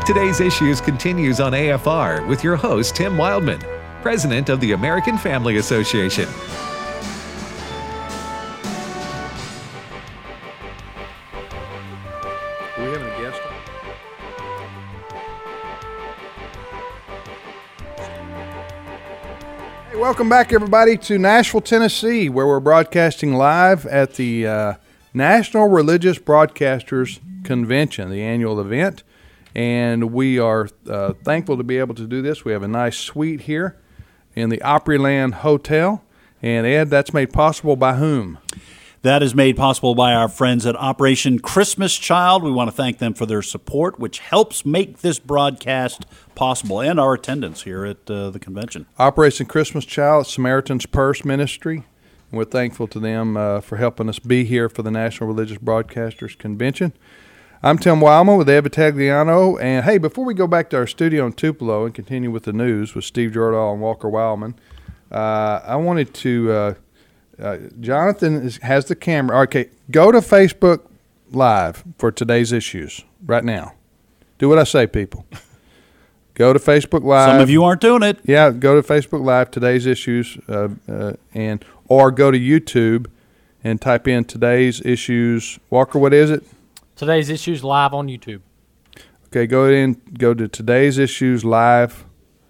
Today's Issues continues on AFR with your host, Tim Wildman, President of the American Family Association. Do we have any guests? Hey, welcome back, everybody, to Nashville, Tennessee, where we're broadcasting live at the National Religious Broadcasters Convention, the annual event. And we are thankful to be able to do this. We have a nice suite here in the Opryland Hotel. And, Ed, that's made possible by whom? That is made possible by our friends at Operation Christmas Child. We want to thank them for their support, which helps make this broadcast possible, and our attendance here at the convention. Operation Christmas Child, Samaritan's Purse Ministry. And we're thankful to them for helping us be here for the National Religious Broadcasters Convention. I'm Tim Wildman with Ed Vitagliano. And, hey, before we go back to our studio in Tupelo and continue with the news with Steve Jordahl and Walker Wildman, I wanted to Jonathan has the camera. Okay, go to Facebook Live for today's issues right now. Do what I say, people. Go to Facebook Live. Some of you aren't doing it. Yeah, go to Facebook Live, today's issues, or go to YouTube and type in today's issues. Walker, what is it? Today's Issues live on YouTube. Okay, go to today's issues live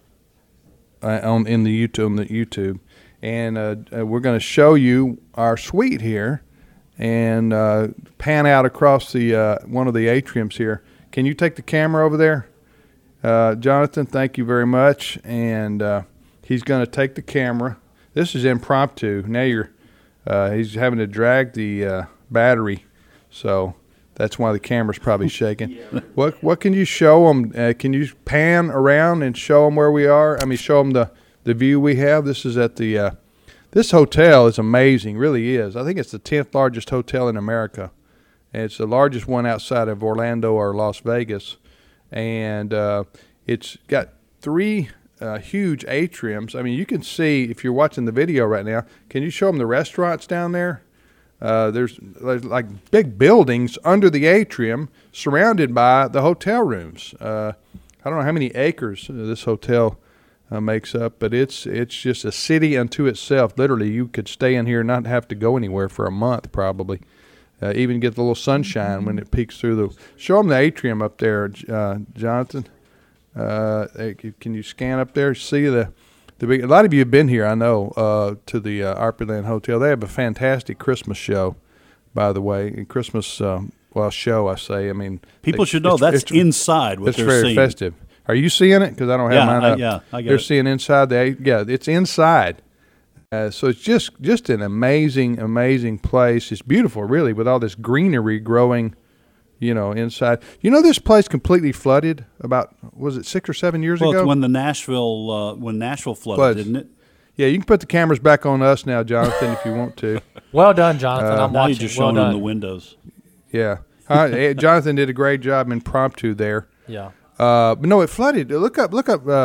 on the YouTube, and we're going to show you our suite here, and pan out across the one of the atriums here. Can you take the camera over there, Jonathan? Thank you very much. And he's going to take the camera. This is impromptu. Now he's having to drag the battery, so. That's why the camera's probably shaking. Yeah. What can you show them? Can you pan around and show them where we are? I mean, show them the view we have. This is at the this hotel is amazing, really is. I think it's the 10th largest hotel in America. And it's the largest one outside of Orlando or Las Vegas. And it's got three huge atriums. I mean, you can see, if you're watching the video right now, can you show them the restaurants down there? There's like big buildings under the atrium surrounded by the hotel rooms. I don't know how many acres this hotel makes up, but it's just a city unto itself. Literally, you could stay in here and not have to go anywhere for a month probably. Even get the little sunshine when it peeks through the. Show them the atrium up there, Jonathan. Can you scan up there? See the big. A lot of you have been here, I know, to the Opryland Hotel. They have a fantastic Christmas show, by the way. And Christmas show, I say. I mean, people should know that's inside what they're seeing. It's very festive. Are you seeing it? Because I don't have mine up. I get They're it. seeing inside it's inside. So it's just an amazing place. It's beautiful, really, with all this greenery growing, inside. This place completely flooded about, was it 6 or 7 years ago? Well, it's when Nashville flooded, didn't it? Yeah, you can put the cameras back on us now, Jonathan, if you want to. Well done, Jonathan. I'm now watching. you're just showing them the windows. Yeah. Jonathan did a great job impromptu there. Yeah. But no, it flooded. Look up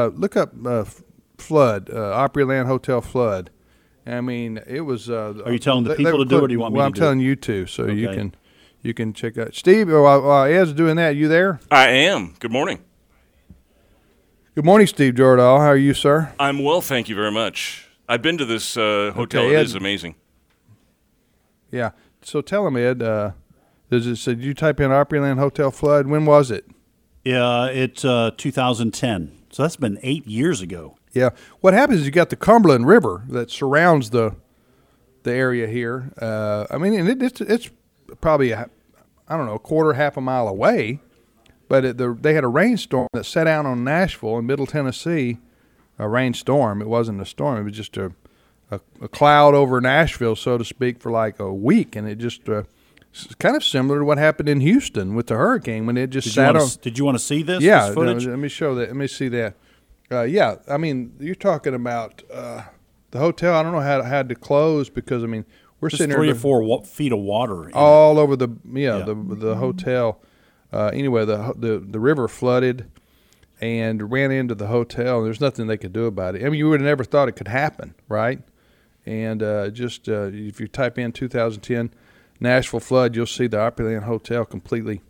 flood, Opryland Hotel flood. I mean, it was. Are you telling the people to do it, or do you want me to do it? Well, I'm telling you to, so okay. you can check out. Steve, while Ed's doing that, you there? I am. Good morning. Good morning, Steve Jordahl. How are you, sir? I'm well, thank you very much. I've been to this hotel. Okay, It Ed, is amazing. Yeah. So tell him, Ed, did you type in Opryland Hotel flood? When was it? Yeah, it's 2010. So that's been 8 years ago. Yeah. What happens is you got the Cumberland River that surrounds the area here. I mean, and it's probably, a quarter, half a mile away. But they had a rainstorm that set out on Nashville in Middle Tennessee, a rainstorm. It wasn't a storm. It was just a cloud over Nashville, so to speak, for like a week. And it just it's kind of similar to what happened in Houston with the hurricane when it just sat on. Did you want to see this? Yeah. This footage? No, let me show that. Let me see that. Yeah. I mean, you're talking about the hotel. I don't know how it had to close because, I mean, we're just sitting 3 there. 3 or 4 feet of water. All over the hotel. Anyway, the river flooded and ran into the hotel, and there's nothing they could do about it. I mean, you would have never thought it could happen, right? And if you type in 2010 Nashville flood, you'll see the Opryland Hotel completely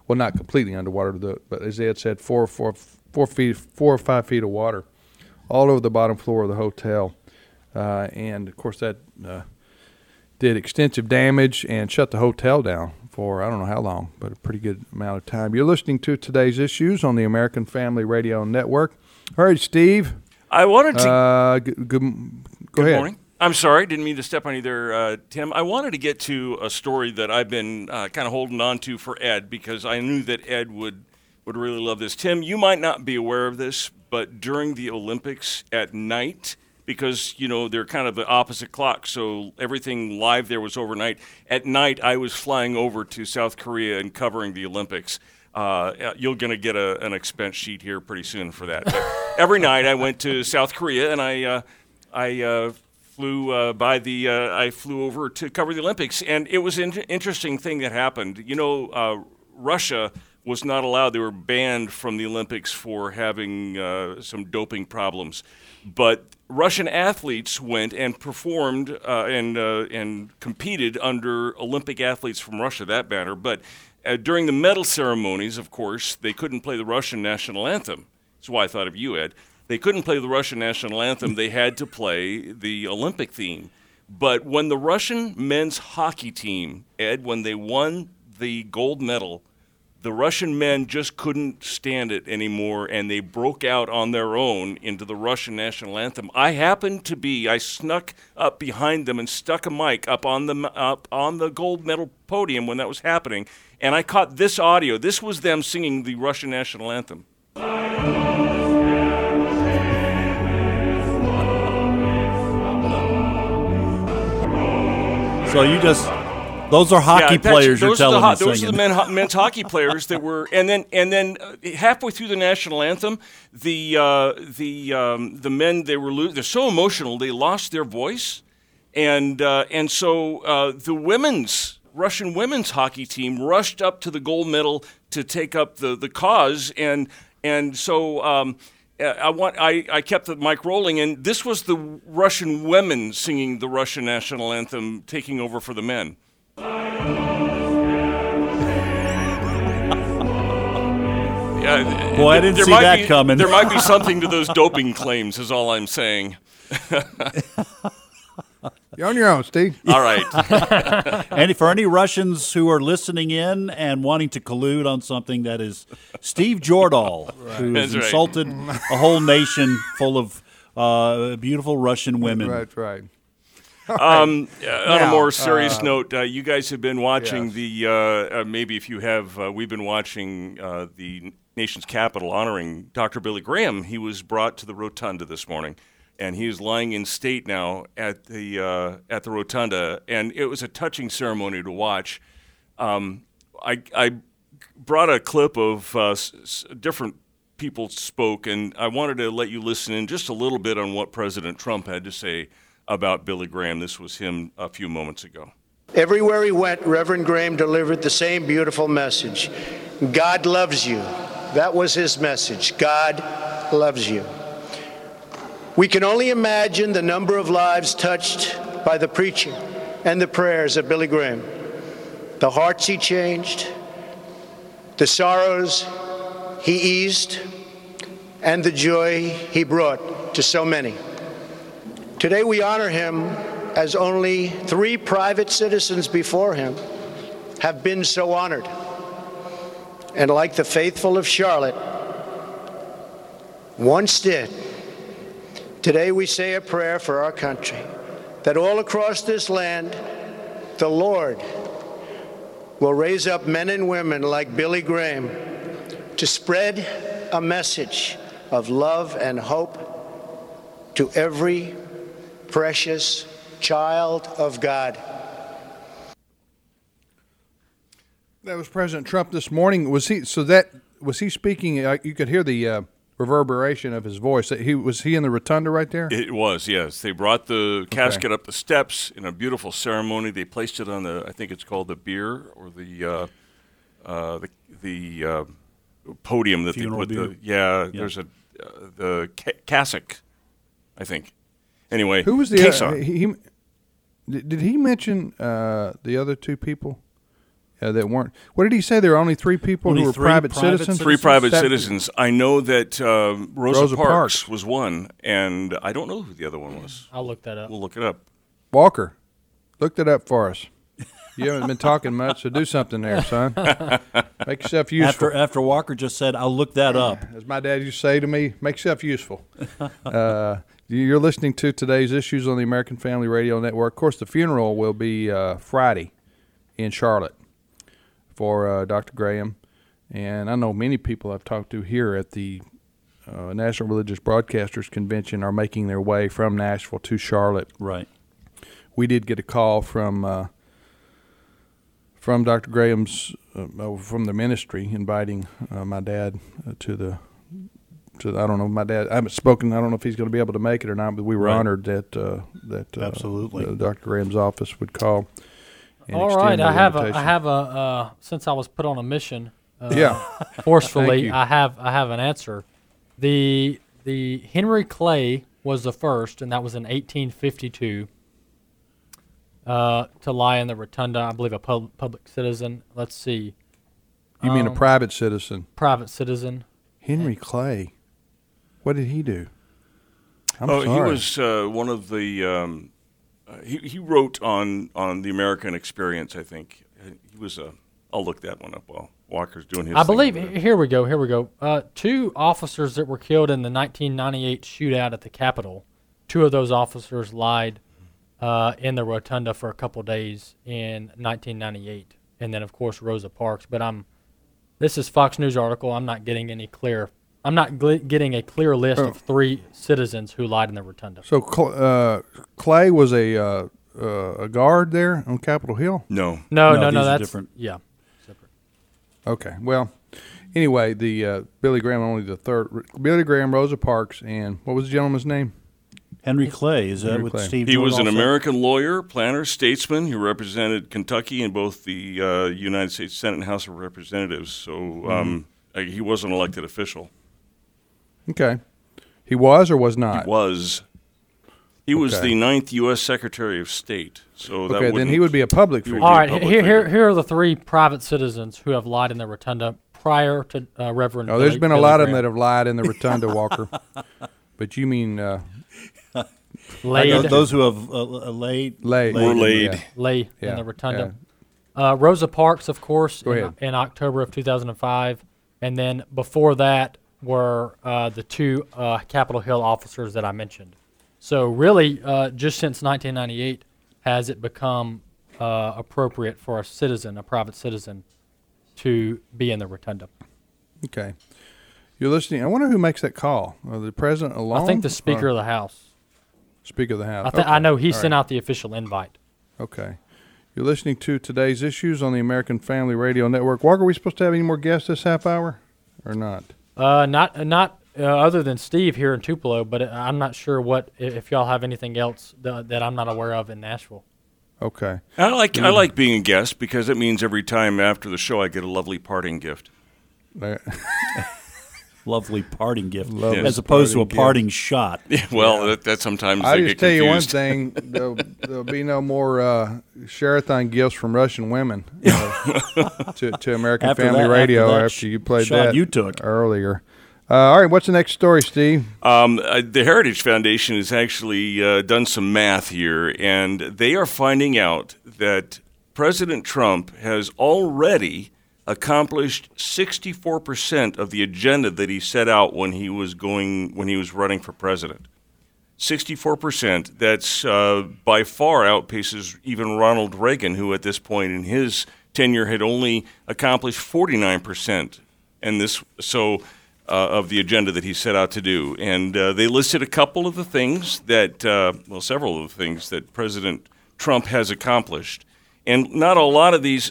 well, not completely underwater, but as Ed said, 4 or 5 feet of water all over the bottom floor of the hotel. And, of course, that did extensive damage and shut the hotel down for I don't know how long, but a pretty good amount of time. You're listening to Today's Issues on the American Family Radio Network. All right, Steve. I wanted to. Go Good ahead. morning. I'm sorry, didn't mean to step on you there, Tim. I wanted to get to a story that I've been kind of holding on to for Ed because I knew that Ed would really love this. Tim, you might not be aware of this, but during the Olympics at night, because, they're kind of the opposite clock, so everything live there was overnight. At night, I was flying over to South Korea and covering the Olympics. You're going to get an expense sheet here pretty soon for that. But every night I went to South Korea, and I flew I flew over to cover the Olympics, and it was an interesting thing that happened. Russia was not allowed; they were banned from the Olympics for having some doping problems. But Russian athletes went and performed and competed under Olympic athletes from Russia, that banner. But during the medal ceremonies, of course, they couldn't play the Russian national anthem. That's why I thought of you, Ed. They couldn't play the Russian national anthem. They had to play the Olympic theme. But when the Russian men's hockey team, Ed, when they won the gold medal, the Russian men just couldn't stand it anymore, and they broke out on their own into the Russian national anthem. I snuck up behind them and stuck a mic up on the gold medal podium when that was happening, and I caught this audio. This was them singing the Russian national anthem. So those are hockey players you're telling me Those singing. are the men's hockey players that were, and then halfway through the national anthem, the men, they're so emotional they lost their voice, and so the Russian women's hockey team rushed up to the gold medal to take up the cause, and so. I kept the mic rolling, and this was the Russian women singing the Russian national anthem, taking over for the men. Boy, I didn't see that coming. There might be something to those doping claims, is all I'm saying. You're on your own, Steve. All right. And for any Russians who are listening in and wanting to collude on something, that is Steve Jordahl, who has That's right. insulted a whole nation full of beautiful Russian women. Right. On a more serious note, you guys have been watching maybe if you have, we've been watching the nation's capital honoring Dr. Billy Graham. He was brought to the rotunda this morning, and he is lying in state now at the rotunda, and it was a touching ceremony to watch. I brought a clip of different people spoke, and I wanted to let you listen in just a little bit on what President Trump had to say about Billy Graham. This was him a few moments ago. Everywhere he went, Reverend Graham delivered the same beautiful message. God loves you. That was his message. God loves you. We can only imagine the number of lives touched by the preaching and the prayers of Billy Graham, the hearts he changed, the sorrows he eased, and the joy he brought to so many. Today we honor him as only 3 private citizens before him have been so honored. And like the faithful of Charlotte once did, today we say a prayer for our country, that all across this land, the Lord will raise up men and women like Billy Graham to spread a message of love and hope to every precious child of God. That was President Trump this morning. Was he speaking? You could hear the reverberation of his voice. Was he in the rotunda right there? It was, yes. They brought the casket up the steps in a beautiful ceremony. They placed it on I think it's called the bier, or the podium that Funeral they put bier. there's the cassock, I think. Anyway, Who was caisson. did he mention the other 2 people that weren't. What did he say? There were only 3 people Only who were three private private citizens? 3 private That- citizens. I know that Rosa Parks. Parks was one, and I don't know who the other one was. I'll look that up. We'll look it up. Walker, look that up for us. You haven't been talking much, so do something there, son. Make yourself useful. After Walker just said, "I'll look that up." As my dad used to say to me, make yourself useful. You're listening to today's issues on the American Family Radio Network. Of course, the funeral will be Friday in Charlotte for Dr. Graham. And I know many people I've talked to here at the National Religious Broadcasters Convention are making their way from Nashville to Charlotte. Right. We did get a call from Dr. Graham's from the ministry inviting my dad to the I don't know, my dad, I haven't spoken, I don't know if he's going to be able to make it or not, but we were honored that Absolutely. Dr. Graham's office would call and All extend right, the I have invitation. a since I was put on a mission Thank forcefully, you. I have an answer. The Henry Clay was the first, and that was in 1852. To lie in the rotunda, I believe a public citizen. Let's see, You mean a private citizen? private citizen. Henry Clay. What did he do? I'm Oh, sorry. he was one of the. He wrote on the American Experience. I think he was a. I'll look that one up while Walker's doing his. I thing believe. over there. Here we go. 2 officers that were killed in the 1998 shootout at the Capitol. 2 of those officers lied in the rotunda for a couple days in 1998, and then of course Rosa Parks. But this is Fox News article. I'm not getting any clear. I'm not getting a clear list of 3 citizens who lied in the rotunda. So Clay was a guard there on Capitol Hill? No. No, No, these are that's different. Yeah. Okay. Well, anyway, the Billy Graham, only the third. Billy Graham, Rosa Parks, and what was the gentleman's name? Henry Clay, is that Henry what Clay. Steve He Jordan was an also- American lawyer, planner, statesman. He represented Kentucky in both the United States Senate and House of Representatives. So he was an elected official. Okay. He was or was not? He was. He was Okay. the 9th U.S. Secretary of State. So that Okay, then wouldn't- he would be a public he figure. would All be a right. public Here figure. are the 3 private citizens who have lied in the rotunda prior to Reverend. Oh, there's Billy- been a Billy lot of them Graham. that have lied in the rotunda, Walker. But you mean laid. Those who have laid. laid? Were laid. Yeah. lay Yeah, in the rotunda. Rosa Parks, of course, Go ahead. in October of 2005, and then before that were the 2 Capitol Hill officers that I mentioned. So really, just since 1998, has it become appropriate for a private citizen, to be in the rotunda? Okay. You're listening. I wonder who makes that call. The president alone? I think the Speaker Or of the House. Speaker of the House. I know he All sent right. out the official invite. Okay. You're listening to today's issues on the American Family Radio Network. Walker, are we supposed to have any more guests this half hour or not? Not other than Steve here in Tupelo, but I'm not sure if y'all have anything else that I'm not aware of in Nashville. Okay. I like being a guest because it means every time after the show I get a lovely parting gift. There- Lovely parting gift, Lovely as opposed to a parting parting shot. Well, that sometimes I they just get tell you one confused. thing: there'll be no more Sherathon gifts from Russian women to American After Family that- Radio after that after you played shot that you took. earlier. All right, what's the next story, Steve? The Heritage Foundation has actually done some math here, and they are finding out that President Trump has already accomplished 64% of the agenda that he set out when he was running for president. 64%. That's by far outpaces even Ronald Reagan, who at this point in his tenure had only accomplished 49%. And this of the agenda that he set out to do. And they listed a couple of the things that, several of the things that President Trump has accomplished. And not a lot of these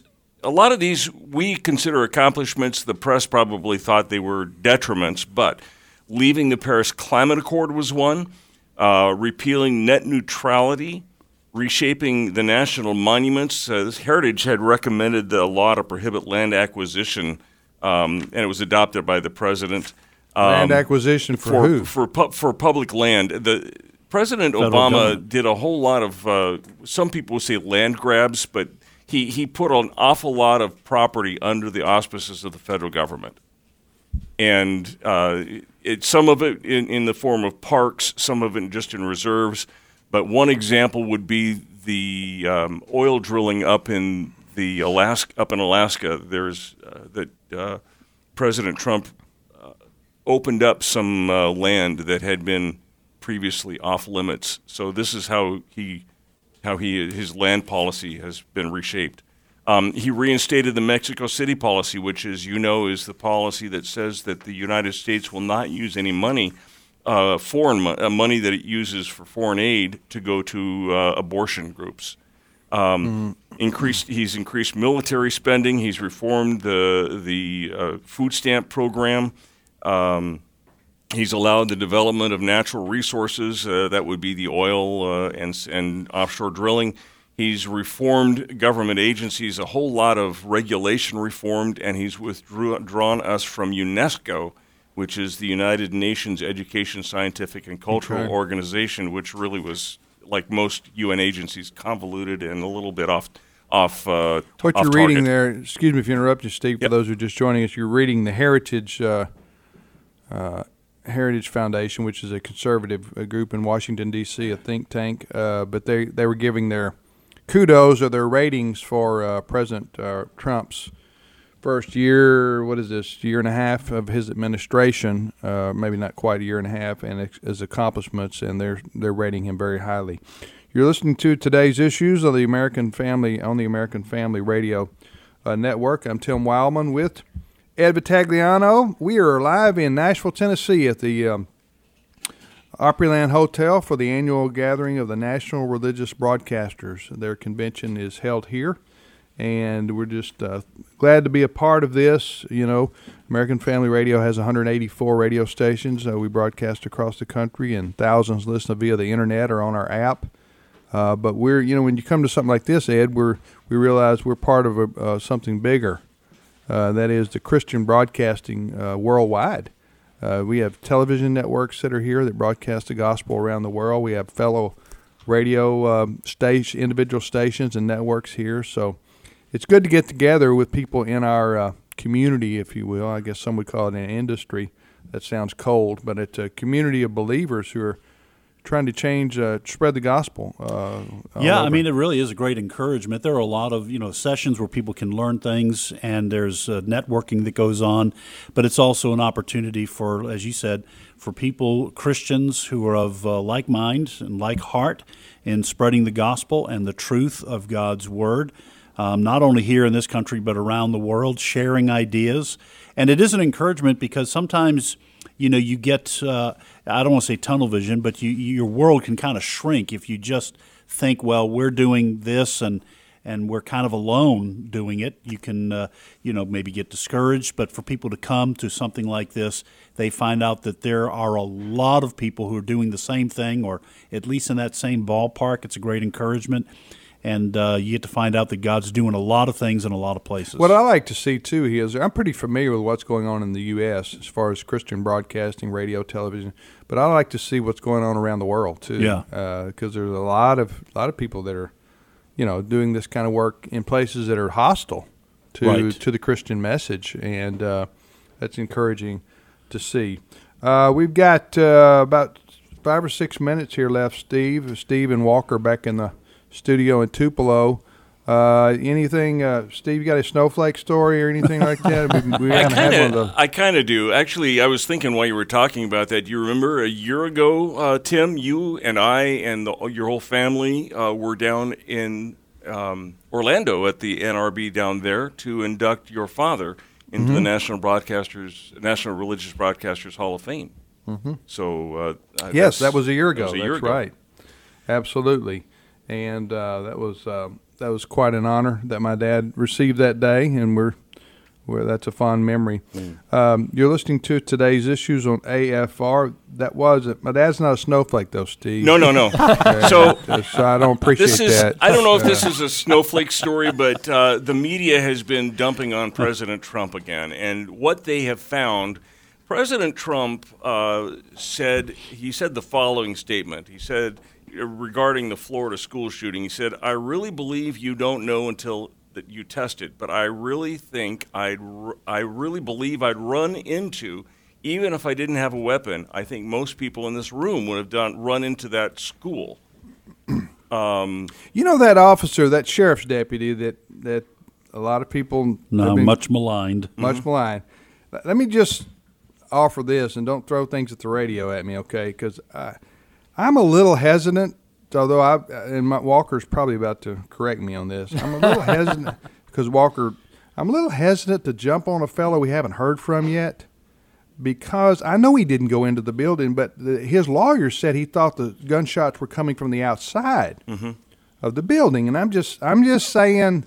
we consider accomplishments. The press probably thought they were detriments, but leaving the Paris Climate Accord was one, repealing net neutrality, reshaping the national monuments. Heritage had recommended the law to prohibit land acquisition, and it was adopted by the president. Land acquisition for who? For public land. The President Federal Obama government. did a whole lot of. Some people would say land grabs, but he put an awful lot of property under the auspices of the federal government. And some of it in the form of parks, some of it just in reserves. But one example would be the oil drilling up in Alaska. There's that President Trump opened up some land that had been previously off limits. So this is how his land policy has been reshaped. He reinstated the Mexico City policy, which, as you know, is the policy that says that the United States will not use any money, foreign money that it uses for foreign aid, to go to abortion groups. He's increased military spending. He's reformed the food stamp program. He's allowed the development of natural resources. That would be the oil and offshore drilling. He's reformed government agencies, a whole lot of regulation reformed, and he's withdrawn us from UNESCO, which is the United Nations Education, Scientific, and Cultural Organization, which really was, like most UN agencies, convoluted and a little bit off what you're target. reading there, excuse me if you interrupt you, Steve, for those who are just joining us, you're reading the Heritage Foundation, which is a conservative group in Washington, D.C., a think tank, but they were giving their kudos or their ratings for President Trump's first year, year and a half of his administration, maybe not quite a year and a half, and his accomplishments, and they're rating him very highly. You're listening to today's issues of the American Family on the American Family Radio Network. I'm Tim Wildman with Ed Vitagliano. We are live in Nashville, Tennessee at the Opryland Hotel for the annual gathering of the National Religious Broadcasters. Their convention is held here, and we're just glad to be a part of this. You know, American Family Radio has 184 radio stations. We broadcast across the country, and thousands listen via the internet or on our app. But we're, when you come to something like this, Ed, we realize we're part of something bigger. That is the Christian broadcasting worldwide. We have television networks that are here that broadcast the gospel around the world. We have fellow radio individual stations and networks here. So it's good to get together with people in our community, if you will. I guess some would call it an industry. That sounds cold, but it's a community of believers who are trying to spread the gospel. I mean, it really is a great encouragement. There are a lot of, sessions where people can learn things, and there's networking that goes on, but it's also an opportunity for, as you said, for people, Christians who are of like mind and like heart in spreading the gospel and the truth of God's word, not only here in this country, but around the world, sharing ideas. And it is an encouragement because sometimes you get, I don't want to say tunnel vision, but your world can kind of shrink if you just think, well, we're doing this and we're kind of alone doing it. You can, maybe get discouraged. But for people to come to something like this, they find out that there are a lot of people who are doing the same thing, or at least in that same ballpark. It's a great encouragement. And you get to find out that God's doing a lot of things in a lot of places. What I like to see, too, is I'm pretty familiar with what's going on in the U.S. as far as Christian broadcasting, radio, television. But I like to see what's going on around the world, too. Yeah. Because there's a lot of people that are, doing this kind of work in places that are hostile to the Christian message. And that's encouraging to see. We've got about 5 or 6 minutes here left, Steve. Steve and Walker back in the studio in Tupelo. Anything, Steve, you got a snowflake story or anything like that? I kind of do. Actually, I was thinking while you were talking about that, do you remember a year ago, Tim, you and I and your whole family were down in Orlando at the NRB down there to induct your father into the National Religious Broadcasters Hall of Fame. Mm-hmm. So yes, that was a year ago. That's right. Absolutely. And that was quite an honor that my dad received that day, and that's a fond memory. You're listening to today's issues on AFR. My dad's not a snowflake, though, Steve. No. So I don't appreciate that. I don't know if this is a snowflake story, but the media has been dumping on President Trump again, and what they have found. President Trump said the following statement. He said, regarding the Florida school shooting, he said, "I really believe you don't know until that you tested, but I really think I really believe I'd run into, even if I didn't have a weapon, I think most people in this room would have run into that school. You know that officer, that sheriff's deputy that a lot of people much maligned. Much maligned. Let me just offer this, and don't throw things at the radio at me, okay? Because I'm a little hesitant, although Walker's probably about to correct me on this. I'm a little hesitant because I'm a little hesitant to jump on a fellow we haven't heard from yet, because I know he didn't go into the building, but his lawyer said he thought the gunshots were coming from the outside of the building, and I'm just saying.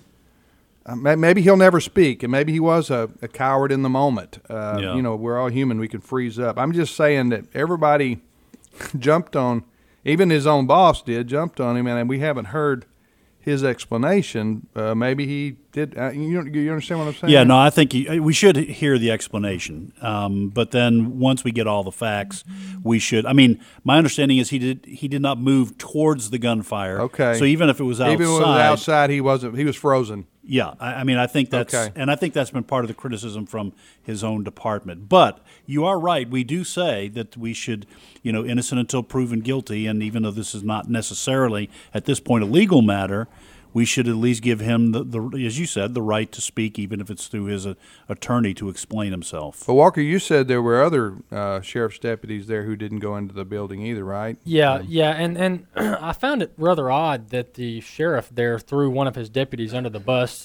Maybe he'll never speak, and maybe he was a coward in the moment. You know, we're all human. We can freeze up. I'm just saying that everybody jumped on, even his own boss jumped on him, and we haven't heard his explanation. Maybe he did. You understand what I'm saying? Yeah, no, I think we should hear the explanation. But then once we get all the facts, we should. I mean, my understanding is he did not move towards the gunfire. Okay. So even if it was outside, he wasn't. He was frozen. Yeah, I mean, I think that's, okay. And I think that's been part of the criticism from his own department. But you are right. We do say that we should, innocent until proven guilty. And even though this is not necessarily at this point a legal matter, we should at least give him the as you said, the right to speak, even if it's through his attorney to explain himself. But Walker, you said there were other sheriff's deputies there who didn't go into the building either, right? Yeah, and I found it rather odd that the sheriff there threw one of his deputies under the bus,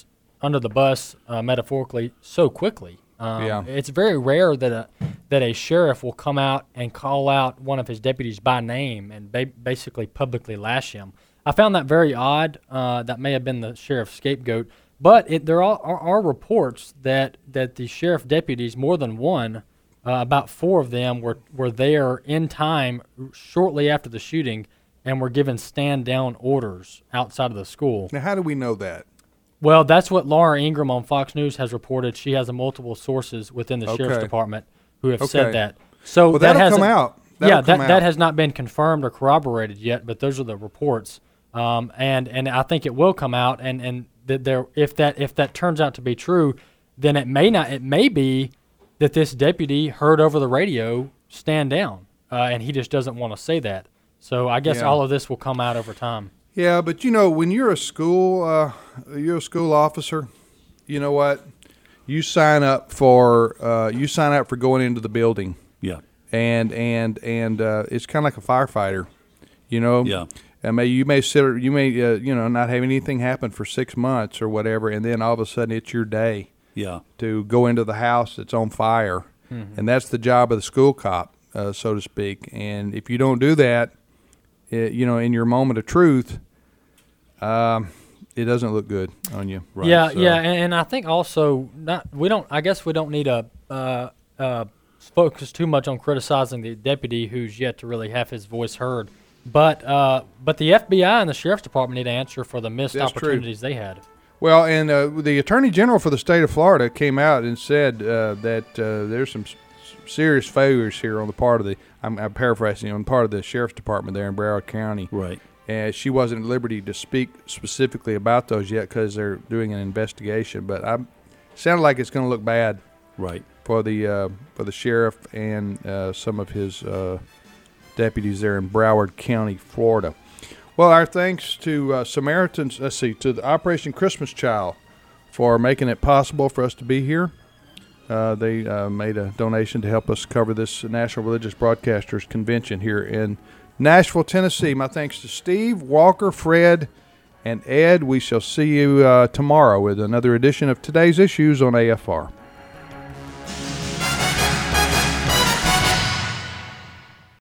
metaphorically, so quickly. It's very rare that a sheriff will come out and call out one of his deputies by name and basically publicly lash him. I found that very odd. That may have been the sheriff's scapegoat, but there are reports that the sheriff deputies, more than one, about 4 of them were there in time shortly after the shooting and were given stand-down orders outside of the school. Now, how do we know that? Well, that's what Laura Ingram on Fox News has reported. She has multiple sources within the sheriff's department who have said that. So well, that'll come out. That has not been confirmed or corroborated yet, but those are the reports. And I think it will come out, and that if that turns out to be true, then it may be that this deputy heard over the radio "stand down," and he just doesn't want to say that. So I guess all of this will come out over time. Yeah, but when you're a school officer, you know what? You sign up for going into the building. Yeah. And it's kind of like a firefighter, Yeah. And you may not have anything happen for 6 months or whatever, and then all of a sudden it's your day. Yeah. To go into the house that's on fire, and that's the job of the school cop, so to speak. And if you don't do that, in your moment of truth, it doesn't look good on you. Right? Yeah, so. And I think also we don't need to focus too much on criticizing the deputy who's yet to really have his voice heard. But the FBI and the sheriff's department need to answer for the missed opportunities they had. Well, and the attorney general for the state of Florida came out and said that there's some serious failures here on the part of I'm paraphrasing, on the part of the sheriff's department there in Broward County. Right. And she wasn't at liberty to speak specifically about those yet because they're doing an investigation. But it sounded like it's going to look bad. Right. For the sheriff and some of his deputies there in Broward County, Florida. Well, our thanks to Samaritans, to the Operation Christmas Child for making it possible for us to be here. They made a donation to help us cover this National Religious Broadcasters Convention here in Nashville, Tennessee. My thanks to Steve, Walker, Fred, and Ed. We shall see you tomorrow with another edition of Today's Issues on AFR.